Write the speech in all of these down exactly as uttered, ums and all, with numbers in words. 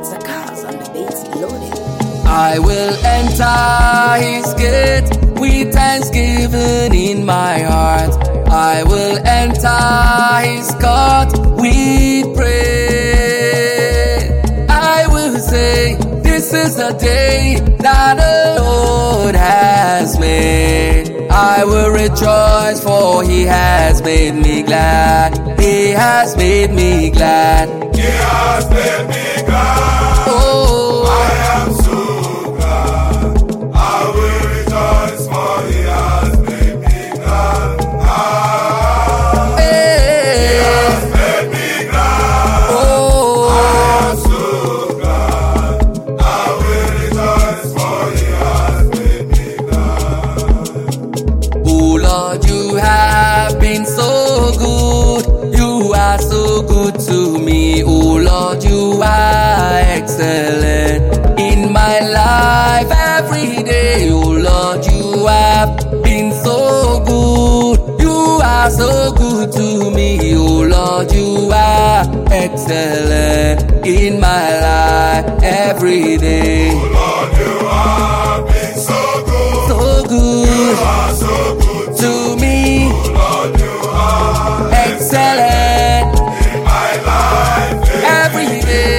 It's a cause on the beats loaded. I will enter his gate with thanksgiving in my heart. I will enter his court with praise. I will say, this is the day that the Lord has made. I will rejoice, for he has made me glad. He has made me glad. He has made me glad. Oh, I am so glad. I will rejoice, for he has made me glad. Ah, hey. he has made me glad. Oh, I am so glad. I will rejoice, for he has made me glad. oh Lord, you have been so good. You are so good to me. Oh Lord, you are excellent in my life every day. Oh Lord, you have been so good. You are so good to me. Oh Lord, you are excellent in my life every day. Oh Lord, you have been so good. So good You are so good to me. Oh Lord, you are Excellent in my life every day.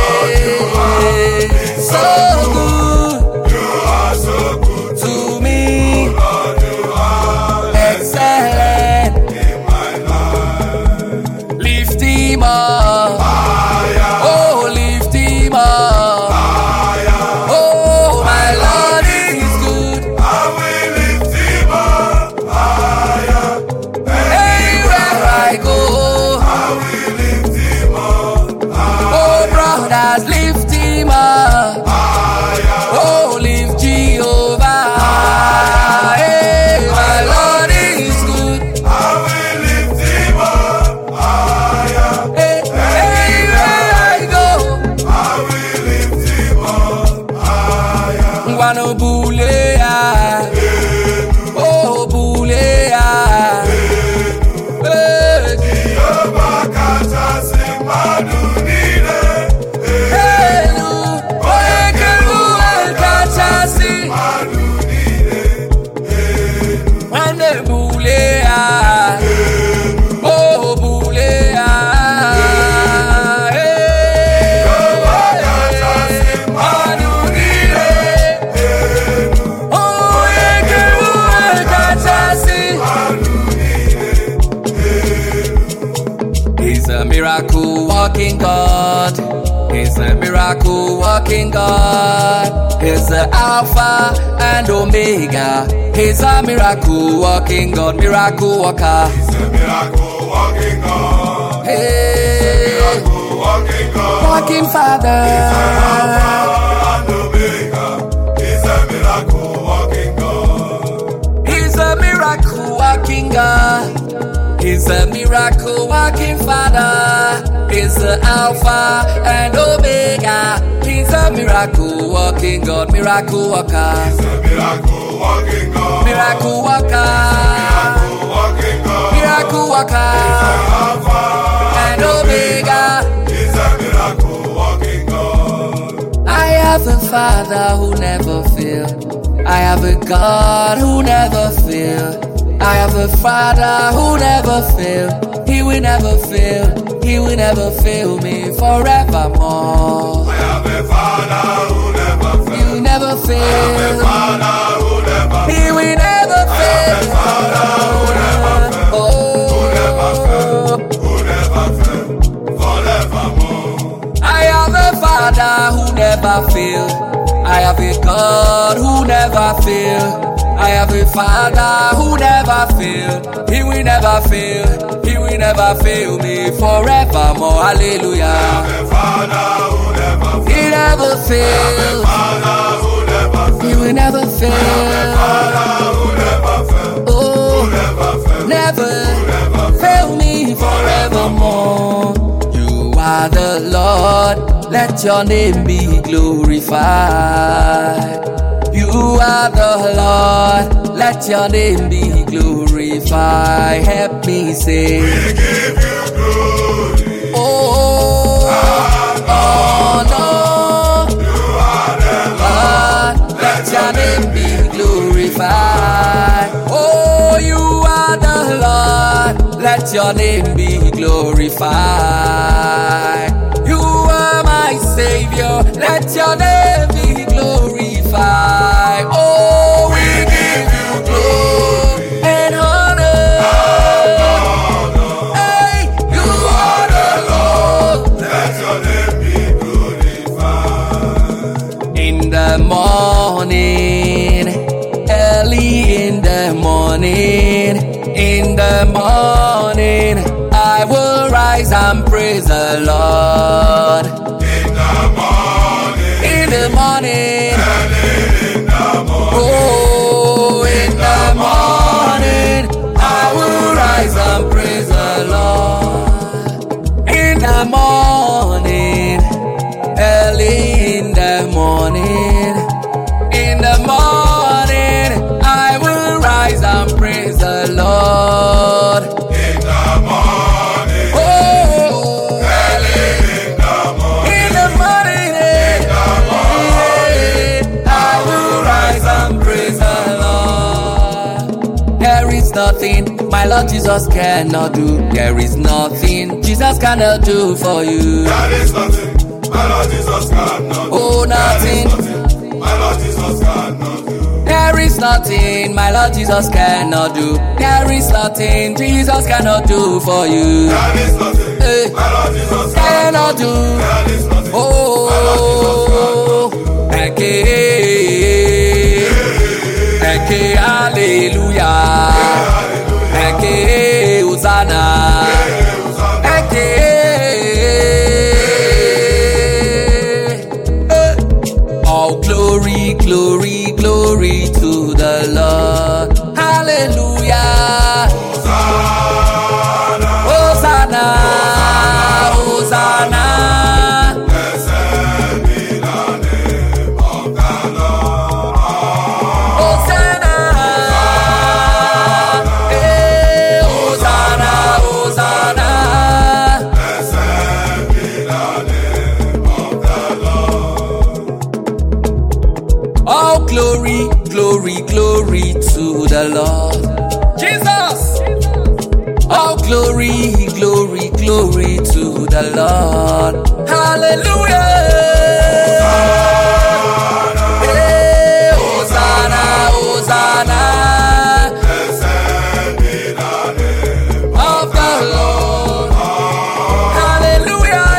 So good You are so good to me. Lord, you are Excellent. in my life. Lift him up. Higher, Oh, lift him up. higher, Oh, my Lord is good. I will lift him up. Higher, Anywhere I go. I will lift him up. Oh, brothers, lift him up. Higher, Oh, lift Jehovah. Hey, my Lord is good. I will lift him up. Higher, Hey, anywhere I go. I will lift him up. Higher, Wano bulea, oh bulea, hey, Jehovah kata sing madunile. helu, oekelu elkachasi, wane bulea, oh bulea, hey, manunile, oekelu elkachasi. He's a miracle walking God. He's a miracle walking God. He's the Alpha and Omega. He's a miracle walking God, miracle walker. He's a miracle walking God. Hey, Miracle walking God. walking Father. Alpha and Omega. He's a miracle walking God. He's a miracle walking God. He's a miracle walking Father. He's the Alpha and Omega. He's a miracle walking God, miracle walker. He's a miracle walking God. Miracle walker, Miracle walking God. miracle walker, Alpha and Omega. He's a miracle walking God. I have a Father who never fails. I have a God who never fails. I have a Father who never fails. He will never fail. He will never fail me forevermore. I have a Father who never He fails. will never I have a fail. Father who never fails. He will never fail. Oh. Who never fails. Forevermore. I have a Father who never fails. I have a God who never fails. I have a Father who never fails. He will never fail. He will never fail me forevermore. Hallelujah. A Father who never fails. He never fails. Father who never He fails. will never fail. Father who never fails. Oh, Never fails. never fail me forevermore. You are the Lord, let your name be glorified. You are the Lord, let your name be glorified. Help me say, We give you glory. oh, oh no. let your name be glorified. You are my Savior, let your name be glorified. Oh, we give you glory and honor. Hey, you are the Lord. Let your name be glorified. In the morning, early in the morning, in the morning, I will rise and praise the Lord. In the morning, In the morning, early in the morning, oh, in the morning, I will rise and praise the Lord. In the morning, early in the morning, in the morning, I will rise and praise the Lord. in the morning, Oh, early in the morning, in the morning, I will rise and praise the Lord. There is nothing my Lord Jesus cannot do. There is nothing Jesus cannot do for you. there is nothing my Lord Jesus cannot do. Oh, nothing. There is nothing my Lord Jesus cannot do. There is nothing my Lord Jesus cannot do. There is nothing Jesus cannot do for you. There is nothing Hey. my Lord Jesus Cannot do. There is nothing Oh, eke, eke, hallelujah, eke, Hosanna, eke. Eh. All glory, glory, glory to the Lord. Hallelujah. Hosanna, Hosanna, Hosanna. blessed be the name of the Lord. Hosanna, eh, Hosanna, Hosanna. Blessed be the name of the Lord. All glory, glory, glory to the Lord. Jesus. All glory, glory, glory to the Lord. Hallelujah. Eh, Hosanna, Hosanna. Blessed be the name Of the Lord. Hallelujah.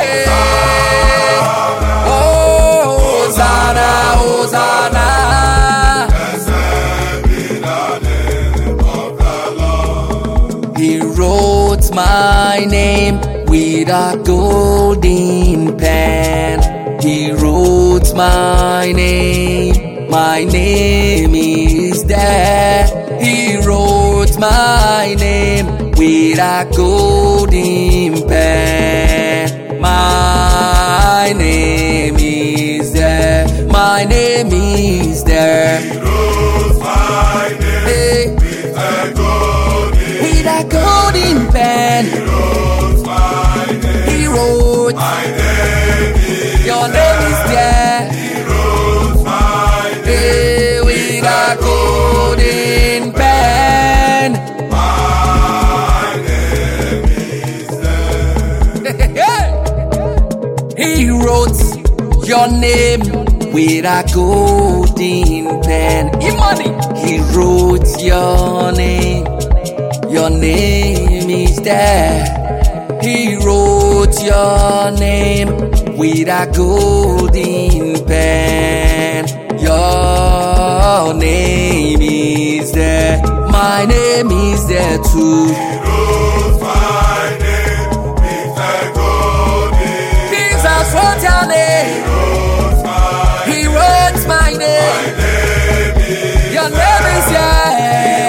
Yeah. Oh, Hosanna, Hosanna. Blessed be the name of the Lord. He wrote my name with a golden pen. He wrote my name. My name is there. He wrote my name with a golden pen. My name is there. My name is there. He wrote my name Hey, with a golden. with a golden pen. He wrote my name. He wrote. My name is. Your name is there. He wrote my name. Hey, with a golden pen. My name is there. He wrote your name with a golden pen. Imani. He wrote your name. Your name is there. He wrote your name with a golden pen. Your name is there. My name is there too. He wrote my name with a golden. Jesus wrote your name. He wrote my He wrote my name. name is. Your name is here.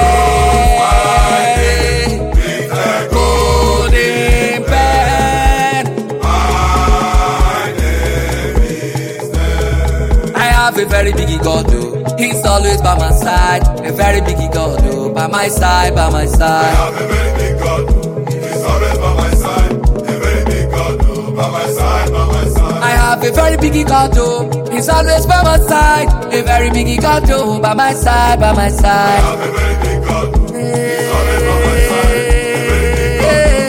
Golden pen. My name is there. I have a very big God, though. He's always by my side. A very big God, though. By my side, by my I side. have a very big God. He's always by my side. A very big God. By my side, by my side. I have a very big God, though. He's always by my side. A very big God, though. By my side, by my I side. have a very big God. He's always by my side. A very big God.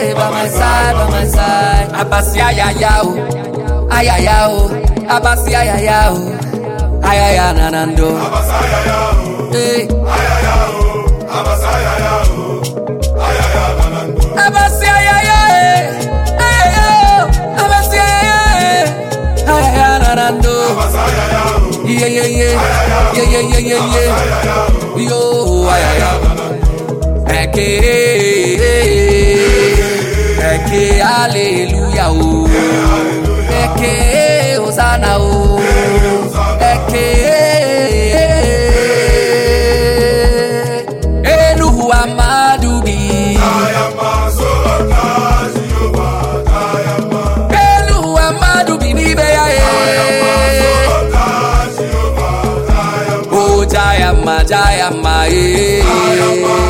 my side. Abasi ayayao, ayayao, abasi ayayao, ayaya nanando. Abasi ayayao, hey, ayayao, abasi ayayao, ayaya nanando. Abasi ayayao, ayayao, abasi ayayao, ayaya nanando. Abasi ayayao, yeah yeah yeah, yeah yeah yeah yeah yeah, yo ayayao. Eke, eke, hallelujah, oh. Eke, Hosanna, oh. Eke, Elu Amadubi. Elu Amadubi nibeya, oh Jayama, Jayama, eh.